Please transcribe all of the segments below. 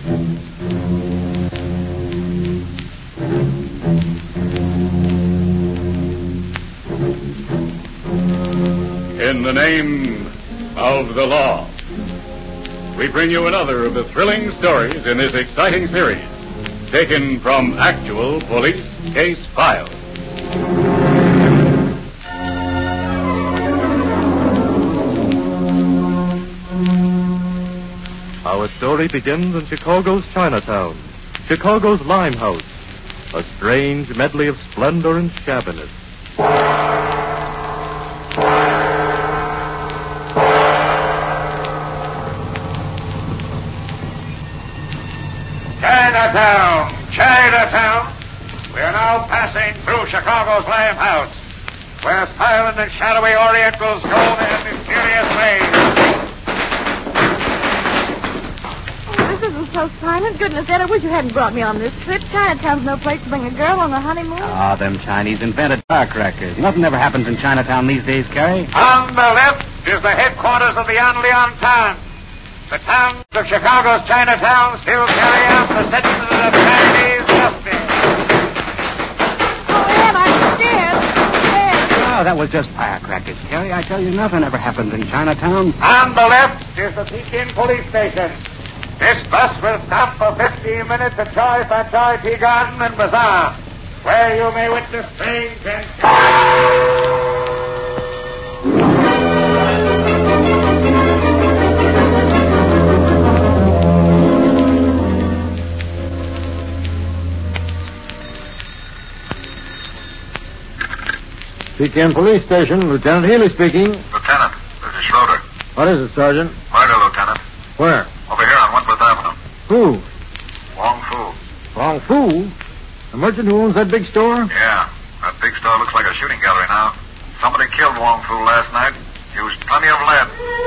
In the name of the law, we bring you another of the thrilling stories in this exciting series, taken from actual police case files. Our story begins in Chicago's Chinatown, Chicago's Limehouse, a strange medley of splendor and shabbiness. Chinatown. We are now passing through Chicago's Limehouse, where silent and shadowy Orientals go their mysterious ways. Oh, this isn't so silent. Goodness, Ed, I wish you hadn't brought me on this trip. Chinatown's no place to bring a girl on a honeymoon. Ah, them Chinese invented firecrackers. Nothing ever happens in Chinatown these days, Carrie. On the left is the headquarters of the Anlian town. The towns of Chicago's Chinatown still carry out the sentences of Chinese justice. Oh, Ed, I'm scared. Ed. Oh, that was just firecrackers, Carrie. I tell you, nothing ever happens in Chinatown. On the left is the Pekin police station. This bus will stop for 15 minutes at Choi Fat Tea Garden and Bazaar, where you may witness strange and... Pekin Police Station, Lieutenant Healy speaking. Lieutenant, this is Schroeder. What is it, Sergeant? Murder, Lieutenant. Where? Over here on Wentworth Avenue. Who? Wong Fu. Wong Fu? The merchant who owns that big store? Yeah, that big store looks like a shooting gallery now. Somebody killed Wong Fu last night. Used plenty of lead.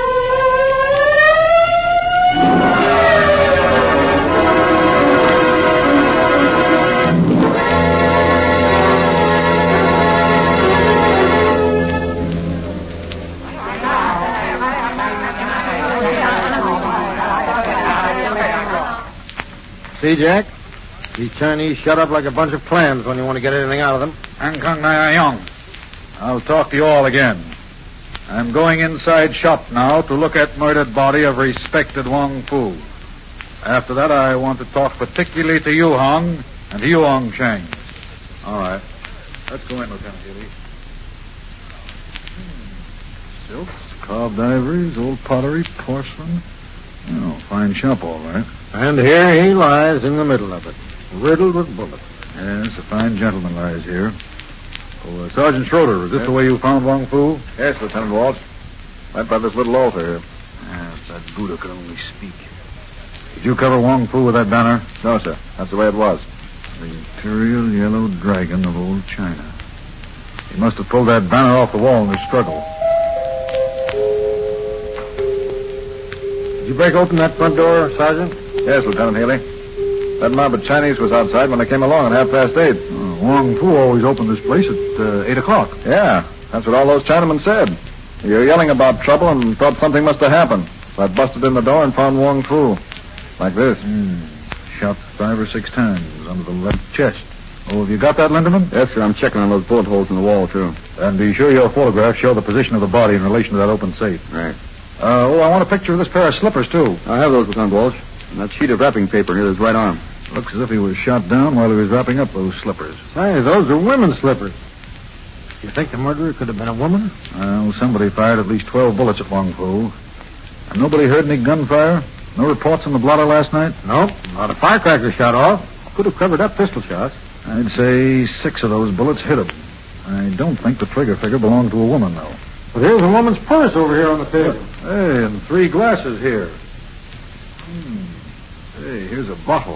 See, Jack? These Chinese shut up like a bunch of clams when you want to get anything out of them. I'll talk to you all again. I'm going inside shop now to look at murdered body of respected Wong Fu. After that, I want to talk particularly to you, Hong, and to you, Hong Chang. All right. Let's go in, Lieutenant Healy. Silks, carved ivories, old pottery, porcelain. Oh, fine shop, all right. And here he lies in the middle of it, riddled with bullets. Yes, a fine gentleman lies here. Oh, Sergeant Schroeder, is this the way you found Wong Fu? Yes, Lieutenant Walsh. Right by this little altar here. Yes, that Buddha could only speak. Did you cover Wong Fu with that banner? No, sir. That's the way it was. The Imperial Yellow Dragon of old China. He must have pulled that banner off the wall in the struggle. Did you break open that front door, Sergeant? Yes, Lieutenant Healy. That mob of Chinese was outside when I came along at 8:30. Wong Fu always opened this place at 8 o'clock. Yeah, that's what all those Chinamen said. You were yelling about trouble and thought something must have happened. So I busted in the door and found Wong Fu. Like this. Shot 5 or 6 times under the left chest. Oh, have you got that, Lindemann? Yes, sir. I'm checking on those bullet holes in the wall, too. And be sure your photographs show the position of the body in relation to that open safe. Right. I want a picture of this pair of slippers, too. I have those, Lieutenant Walsh. And that sheet of wrapping paper near his right arm. Looks as if he was shot down while he was wrapping up those slippers. Hey, those are women's slippers. You think the murderer could have been a woman? Well, somebody fired at least 12 bullets at Wong Fu. And nobody heard any gunfire? No reports on the blotter last night? Nope. Not a firecracker shot off. Could have covered up pistol shots. I'd say 6 of those bullets hit him. I don't think the trigger figure belonged to a woman, though. But here's a woman's purse over here on the table. Hey, and 3 glasses here. Hey, here's a bottle.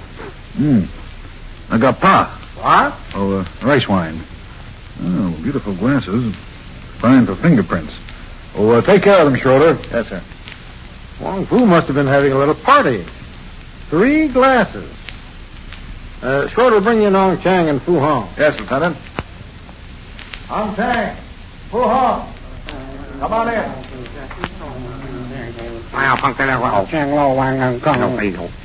Agapa. What? Oh, rice wine. Oh, beautiful glasses. Fine for fingerprints. Oh, take care of them, Schroeder. Yes, sir. Wong Fu must have been having a little party. 3 glasses. Schroeder, bring in Hong Chang and Fu Hong. Yes, Lieutenant. Hong Chang, Fu Hong. Come on in.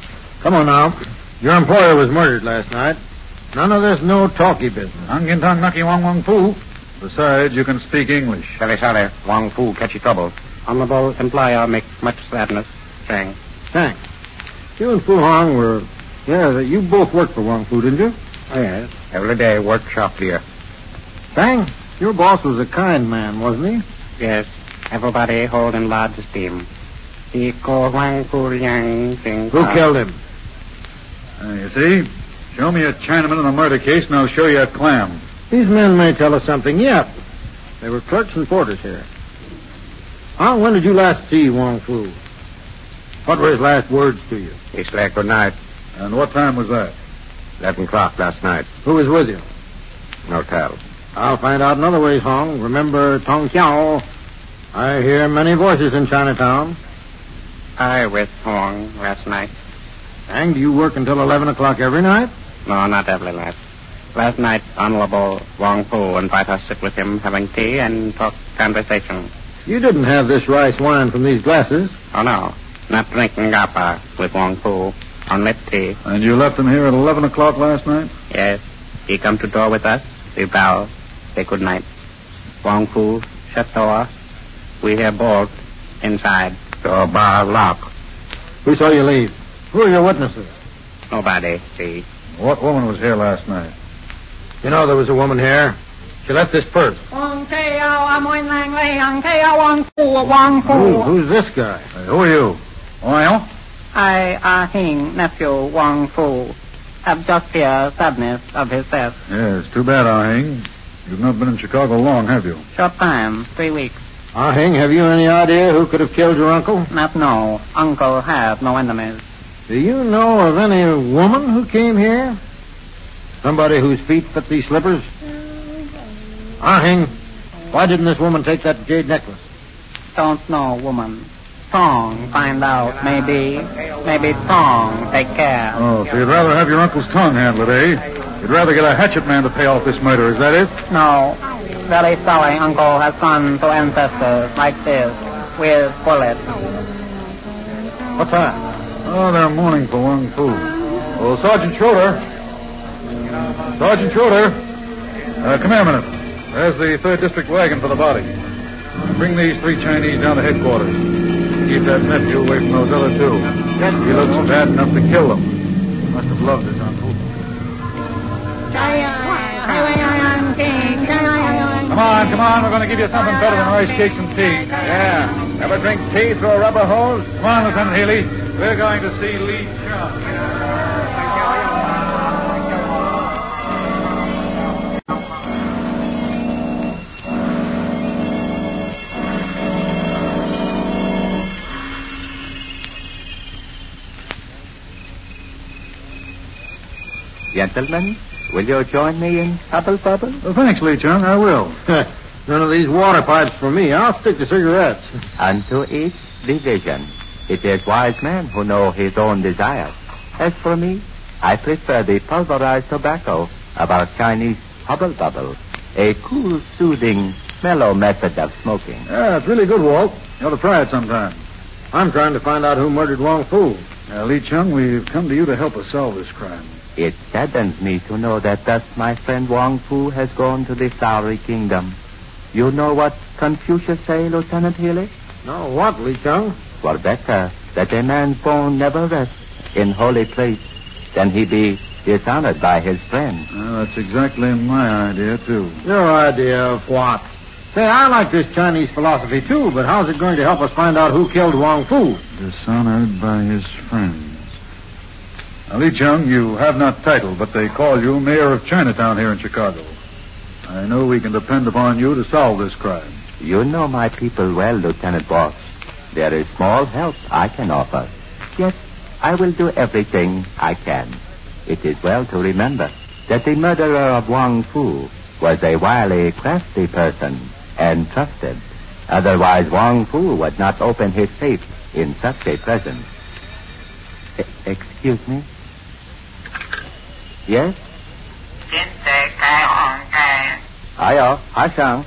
Come on now. Your employer was murdered last night. None of this no-talky business. Ang Gintang Naki Wong Wong Fu. Besides, you can speak English. Very sorry. Wong Fu catchy trouble. Honorable employer makes much sadness. Chang. Thanks. You and Fu Hong were... Yeah, you both worked for Wong Fu, didn't you? Oh, yes. Every day, workshop here. Tang, your boss was a kind man, wasn't he? Yes. Everybody hold in large esteem. He called Wang Fu Yang Sing. Who killed him? You see? Show me a Chinaman in a murder case, and I'll show you a clam. These men may tell us something yet. They were clerks and porters here. When did you last see Wong Fu? What were his last words to you? He said good night. And what time was that? 11 o'clock last night. Who was with you? No tell. I'll find out in other ways, Hong. Remember Tong Kiao. I hear many voices in Chinatown. I with Hong last night. And do you work until 11 o'clock every night? No, not every night. Last night, Honorable Wong Fu invited us to sit with him having tea and talk conversation. You didn't have this rice wine from these glasses. Oh, no. Not drinking gappa with Wong Fu. Only tea. And you left him here at 11 o'clock last night? Yes. He come to door with us. We bow. Say good night. Wong Fu shut door. We hear bolt inside. Door bar lock. Who saw you leave? Who are your witnesses? Nobody see. What woman was here last night? You know there was a woman here. She left this purse. Who's this guy? Hey, who are you? Well? I, Hing, nephew Wong Fu, have just here sadness of his death. Yes, too bad, Ah Hing. You've not been in Chicago long, have you? Short time, 3 weeks. Ah Hing, have you any idea who could have killed your uncle? Not know. Uncle have no enemies. Do you know of any woman who came here? Somebody whose feet fit these slippers? Ah Hing, why didn't this woman take that jade necklace? Don't know, woman. Tong, find out. Maybe Tong, take care. Oh, so you'd rather have your uncle's tongue handled, eh? You'd rather get a hatchet man to pay off this murder, is that it? No. Very sorry Uncle has gone to ancestors like this, with bullets. What's that? Oh, they're mourning for Wong Fu. Oh, Sergeant Schroeder. Sergeant Schroeder. Come here a minute. There's the 3rd District wagon for the body. Bring these 3 Chinese down to headquarters. Keep that nephew away from those other 2. He looks bad enough to kill them. He must have loved his uncle. Come on. We're going to give you something better than rice cakes and tea. Yeah. Ever drink tea through a rubber hose? Come on, Lieutenant Healy. We're going to see Lee Chung. Gentlemen, will you join me in Hubble Bubble? Well, thanks, Lee Chung. I will. None of these water pipes for me. I'll stick to cigarettes. Unto each division. It is wise men who know his own desires. As for me, I prefer the pulverized tobacco of our Chinese Hubble Bubble. A cool, soothing, mellow method of smoking. Yeah, it's really good, Walt. You ought to try it sometime. I'm trying to find out who murdered Wong Fu. Lee Chung, we've come to you to help us solve this crime. It saddens me to know that thus my friend Wong Fu has gone to the Flowery Kingdom. You know what Confucius say, Lieutenant Healy? No, what, Lee Chung? For better that a man's bone never rests in holy place than he be dishonored by his friends. Well, that's exactly my idea, too. Your idea of what? Say, I like this Chinese philosophy, too, but how's it going to help us find out who killed Wong Fu? Dishonored by his friends. Now, Lee Chung, you have not title, but they call you mayor of Chinatown here in Chicago. I know we can depend upon you to solve this crime. You know my people well, Lieutenant Boss. There is small help I can offer. Yet, I will do everything I can. It is well to remember that the murderer of Wong Fu was a wily, crafty person and trusted. Otherwise, Wong Fu would not open his safe in such a presence. Excuse me? Yes? Ayo, Hashang.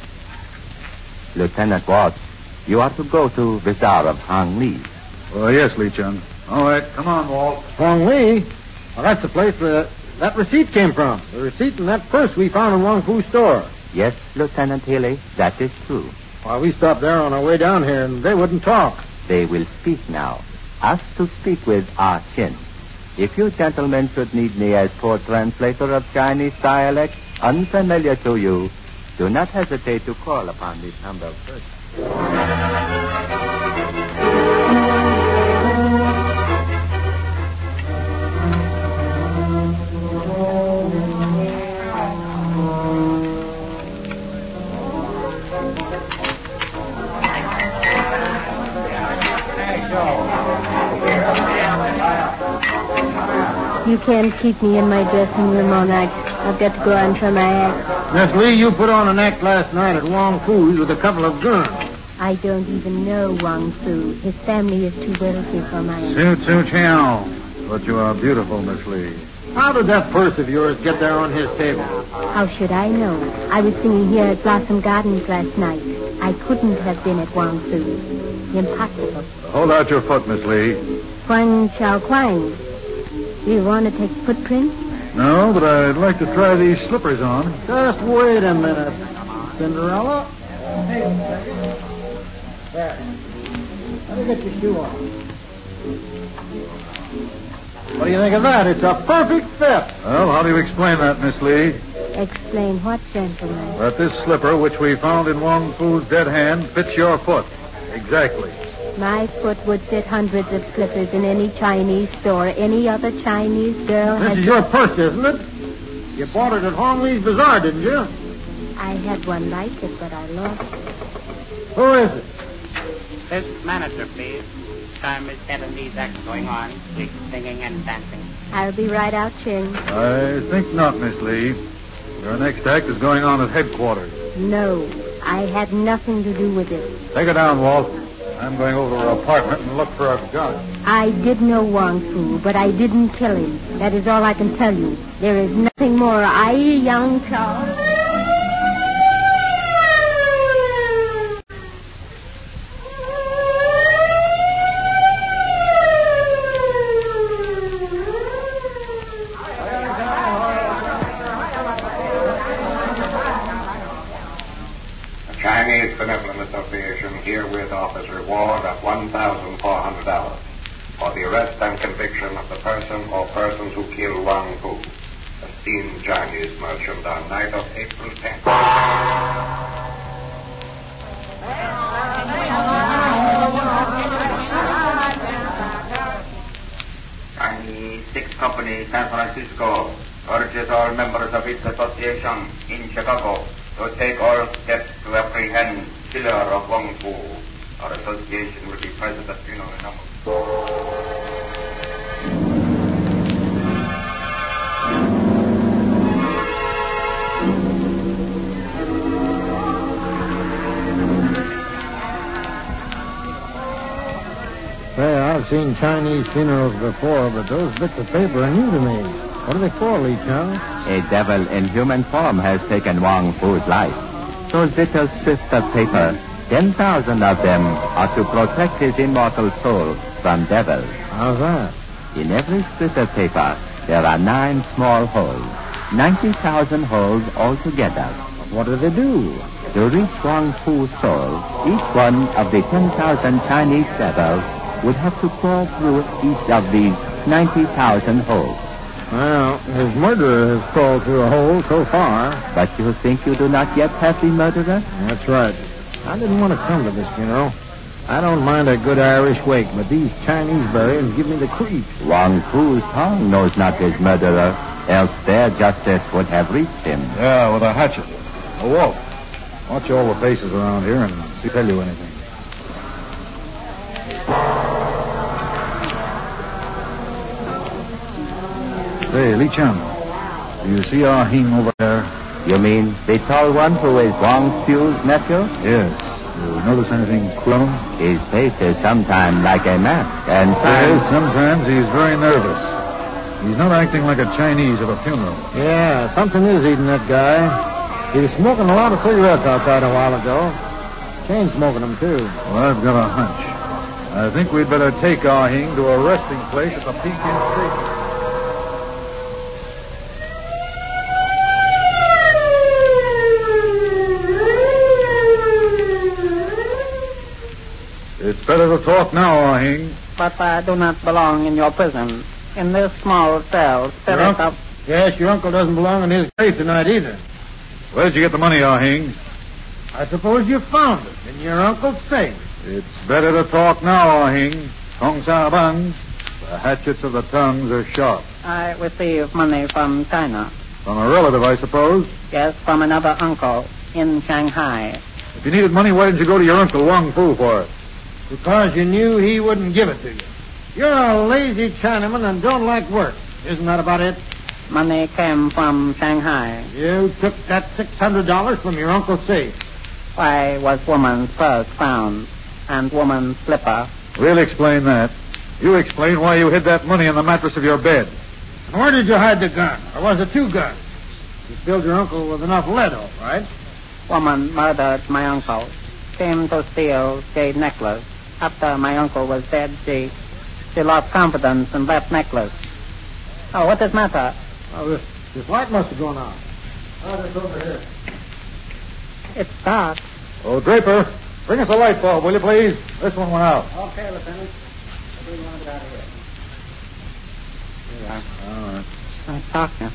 Lieutenant Watts, you are to go to Bazaar of Hang Li. Oh, yes, Lee Chung. All right, come on, Walt. Wong Lee? Well, that's the place where that receipt came from. The receipt and that purse we found in Wong Fu's store. Yes, Lieutenant Healy, that is true. Well, we stopped there on our way down here, and they wouldn't talk. They will speak now. Ask to speak with Ah Chin. If you gentlemen should need me as poor translator of Chinese dialect, unfamiliar to you, do not hesitate to call upon this humble person. You can't keep me in my dressing room all night. I've got to go on for my act. Miss Lee, you put on an act last night at Wong Fu's with a couple of guns. I don't even know Wong Fu. His family is too wealthy for my... Su Chiao. But you are beautiful, Miss Lee. How did that purse of yours get there on his table? How should I know? I was singing here at Blossom Gardens last night. I couldn't have been at Wong Fu's. Impossible. Hold out your foot, Miss Lee. Huang Chao Quang. Do you want to take footprints? No, but I'd like to try these slippers on. Just wait a minute, Cinderella. There. Let me get your shoe on. What do you think of that? It's a perfect fit. Well, how do you explain that, Miss Lee? Explain what, gentlemen? That this slipper, which we found in Wong Fu's dead hand, fits your foot. Exactly. My foot would fit hundreds of slippers in any Chinese store. Any other Chinese girl This has... is your purse, isn't it? You bought it at Hong Lee's Bazaar, didn't you? I had one like it, but I lost it. Who is it? This manager, please. Time is 7 these acts going on. We're singing and dancing. I'll be right out, Chin. I think not, Miss Lee. Your next act is going on at headquarters. No, I had nothing to do with it. Take her down, Walt. I'm going over to her apartment and look for a gun. I did know Wong Fu, but I didn't kill him. That is all I can tell you. There is nothing more. I, young Charles... Chinese Benevolent Association herewith offers reward of $1,400 for the arrest and conviction of the person or persons who killed Wong Fu, a steamed Chinese merchant on night of April 10th. Chinese Six Company, San Francisco, urges all members of its association in Chicago to take all steps to apprehend killer of Wong Fu. Our association will be present at funeral number. Say, I've seen Chinese funerals before, but those bits of paper are new to me. What are they for, Lee Chung? A devil in human form has taken Wong Fu's life. Those little strips of paper, 10,000 of them, are to protect his immortal soul from devils. How's that? In every strip of paper, there are 9 small holes. 90,000 holes altogether. What do they do? To reach Wong Fu's soul, each one of the 10,000 Chinese devils would have to crawl through each of these 90,000 holes. Well, his murderer has crawled through a hole so far. But you think you do not yet have the murderer? That's right. I didn't want to come to this funeral. I don't mind a good Irish wake, but these Chinese burials give me the creeps. Wong Fu's tongue knows not his murderer, else their justice would have reached him. Yeah, with a hatchet. Oh, Walt, watch all the faces around here and see if they tell you anything. Say, Lee Chun, do you see Ah Hing over there? You mean the tall one who is Wong Fu's nephew? Yes. You notice anything queer? His face is sometimes like a mask, and Yes, sometimes he's very nervous. He's not acting like a Chinese at a funeral. Yeah, something is eating that guy. He was smoking a lot of cigarettes outside a while ago. Chain smoking them, too. Well, I've got a hunch. I think we'd better take Ah Hing to a resting place at the Pekin Station. It's better to talk now, Ah Hing. But I do not belong in your prison. In this small cell, spirit of... Yes, your uncle doesn't belong in his grave tonight either. Where did you get the money, Ah Hing? I suppose you found it in your uncle's safe. It's better to talk now, Ah Hing. Tong Sa Bang. The hatchets of the tongues are sharp. I received money from China. From a relative, I suppose. Yes, from another uncle in Shanghai. If you needed money, why didn't you go to your uncle Wang Fu for it? Because you knew he wouldn't give it to you. You're a lazy Chinaman and don't like work. Isn't that about it? Money came from Shanghai. You took that $600 from your uncle's safe. Why was woman's purse found and woman's slipper? We'll explain that. You explain why you hid that money in the mattress of your bed. And where did you hide the gun? Or was it two guns? You filled your uncle with enough lead, all right? Woman murdered my uncle. Came to steal jade necklace. After my uncle was dead, she lost confidence in that necklace. Oh, what is the matter? Oh, this light must have gone on. Oh, it's over here. It's dark. Oh, Draper, bring us a light bulb, will you, please? This one went out. Okay, Lieutenant. We want to get out of here. Here we are. All right. It's darkness.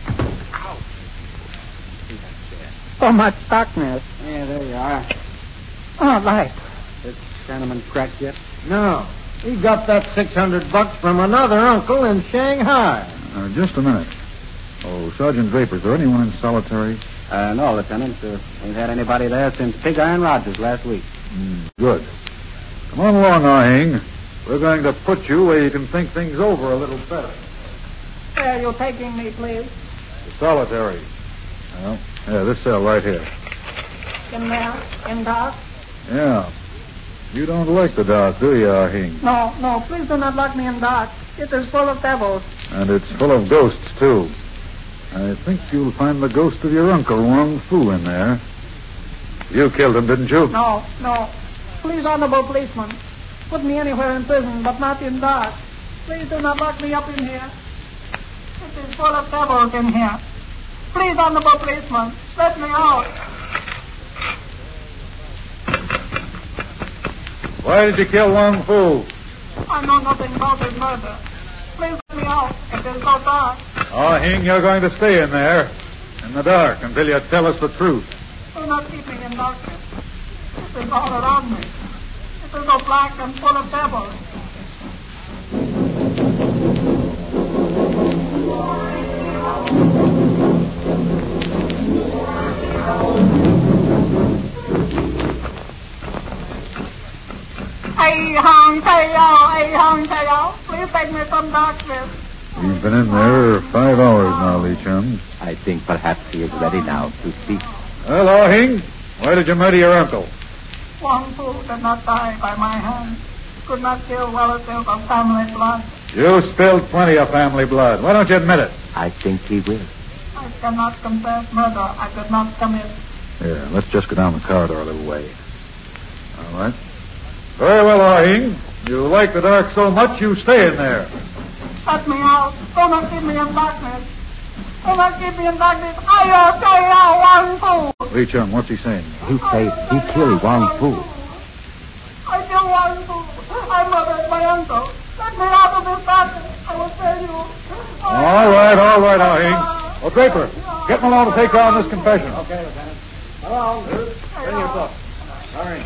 So much darkness. Yeah, there you are. Oh, light. This Chinaman cracked yet? No. He got that $600 from another uncle in Shanghai. Just a minute. Oh, Sergeant Draper, is there anyone in solitary? No, Lieutenant. Ain't had anybody there since Pig Iron Rogers last week. Good. Come on along, Ah Hing. We're going to put you where you can think things over a little better. Where are you taking me, please? The solitary. Well, yeah, this cell right here. In there? In dark? Yeah. You don't like the dark, do you, Ah Hing? No, please do not lock me in dark. It is full of devils. And it's full of ghosts, too. I think you'll find the ghost of your uncle, Wang Fu, in there. You killed him, didn't you? No. Please, honorable policeman, put me anywhere in prison, but not in dark. Please do not lock me up in here. It is full of devils in here. Please, honorable policeman, let me out. Why did you kill Wang Fu? I know nothing about his murder. Please let me out. It is so dark. Ah Hing, you're going to stay in there, in the dark, until you tell us the truth. Do not keep me in darkness. It is all around me. It is so black and full of devils. Hey, Hong Tayo, please take me from darkness. He's been in there 5 hours now, Lee Chung. I think perhaps he is ready now to speak. Well, Ah Hing, why did you murder your uncle? Wang Fu did not die by my hand. Could not kill relatives of family blood. You spilled plenty of family blood. Why don't you admit it? I think he will. I cannot confess murder I did not commit. Yeah, let's just go down the corridor a little way. All right. Very well, Ah Hing. You like the dark so much, you stay in there. Let me out. Do not keep me in darkness. Do not keep me in darkness. Ayo, Wang Fu. Lee Chung, what's he saying? He says he killed Wang Fu. I killed Wang Fu. I murdered my uncle. Let me out of this darkness. I will tell you. All right, Ah Hing. Well, Draper, get Malone to take down this confession. Okay, Lieutenant. Hello. Bring your book. Hurry.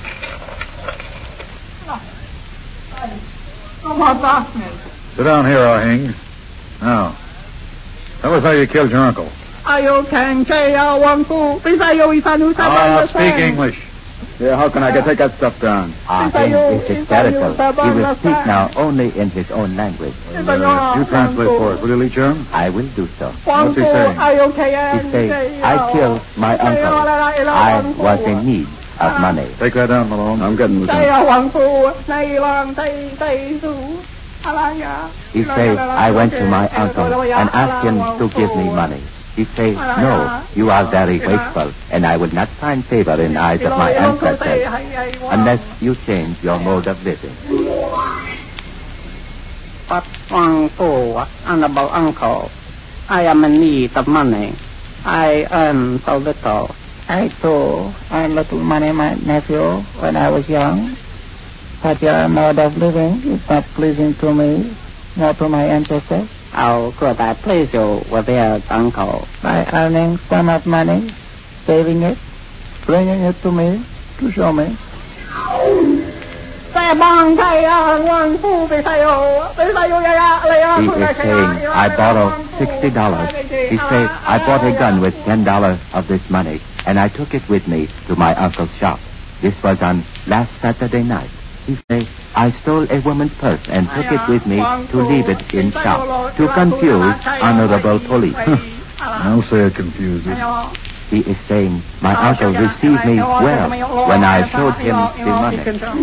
No more darkness. Sit down here, Ah Hing. Now, tell us how you killed your uncle. Ayo Kang Chaya Wang Fu. Please ayo Isanu Speak English. Yeah, how can I take that stuff down? Ah Hing is hysterical. He will speak now only in his own language. You translate for us, will you, Lee Chung? I will do so. What's he saying? He says, I killed my uncle. I was in need of money. Take that down, Malone. I'm getting the He says, I went to my uncle and asked him to give me money. He says, no, you are very wasteful, and I will not find favor in the eyes of my ancestors unless you change your mode of living. But Wang Fu, honorable uncle, I am in need of money. I earn so little. I too earned little money, my nephew, when I was young. But your mode of living is not pleasing to me, nor to my ancestors. How could I please you with this, uncle? By earning some of money, saving it, bringing it to me to show me. He is saying, I borrow $60. He says, I bought a gun with $10 of this money, and I took it with me to my uncle's shop. This was on last Saturday night. He says, I stole a woman's purse and took it with me to leave it in shop to confuse honorable police. I'll say it confuses. He is saying, my uncle received me well when I showed him the money.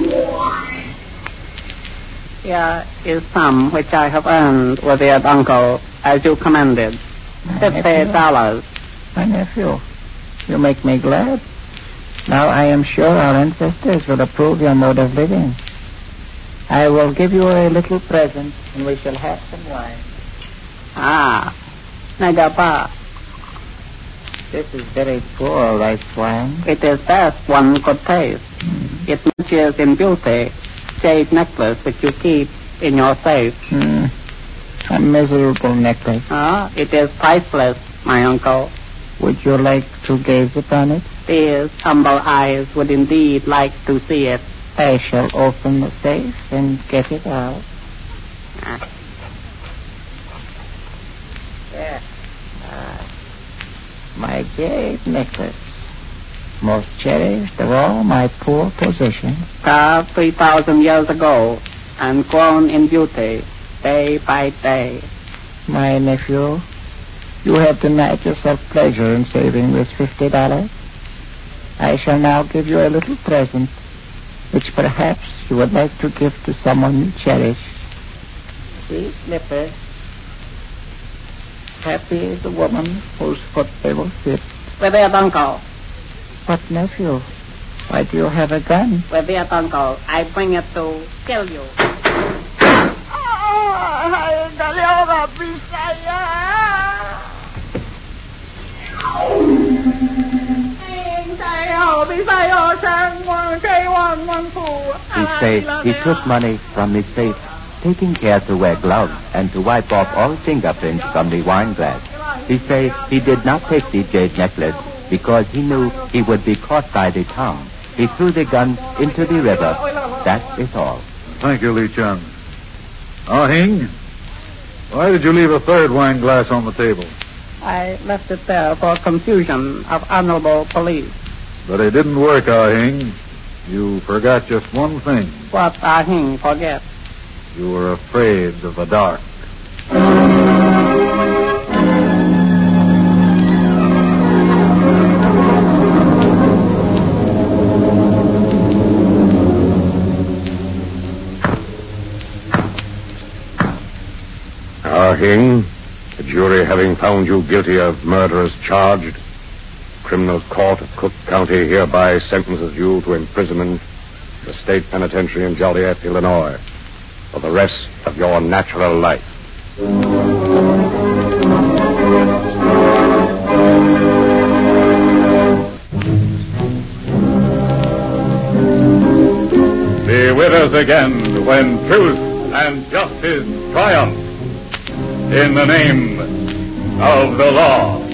Here is some which I have earned with your uncle, as you commanded. $50. My nephew, you make me glad. Now I am sure our ancestors will approve your mode of living. I will give you a little present, and we shall have some wine. Ah, Nagapa. This is very poor rice wine. It is best one could taste. It matches in beauty jade necklace which you keep in your safe. A miserable necklace. It is priceless, my uncle. Would you like to gaze upon it? These humble eyes would indeed like to see it. I shall open the safe and get it out. There. My jade necklace, most cherished of all my poor possessions. Carved 3,000 years ago and grown in beauty day by day. My nephew, you have denied yourself pleasure in saving this $50. I shall now give you a little present, which perhaps you would like to give to someone you cherish. These slippers. Happy is the woman whose foot they will fit. With it, uncle. But, nephew, why do you have a gun? With it, uncle. I bring it to kill you. He says he took money from his safe, taking care to wear gloves and to wipe off all fingerprints from the wine glass. He says he did not take the jade necklace because he knew he would be caught by the town. He threw the gun into the river. That is all. Thank you, Li Chun. Ah Hing, why did you leave a third wine glass on the table? I left it there for confusion of honorable police. But it didn't work, Ah Hing. You forgot just one thing. What Ah Hing forget? You were afraid of the dark. Ah Hing, the jury having found you guilty of murder as charged, Criminal Court of Cook County hereby sentences you to imprisonment in the state penitentiary in Joliet, Illinois, for the rest of your natural life. Be with us again when truth and justice triumph in the name of the law.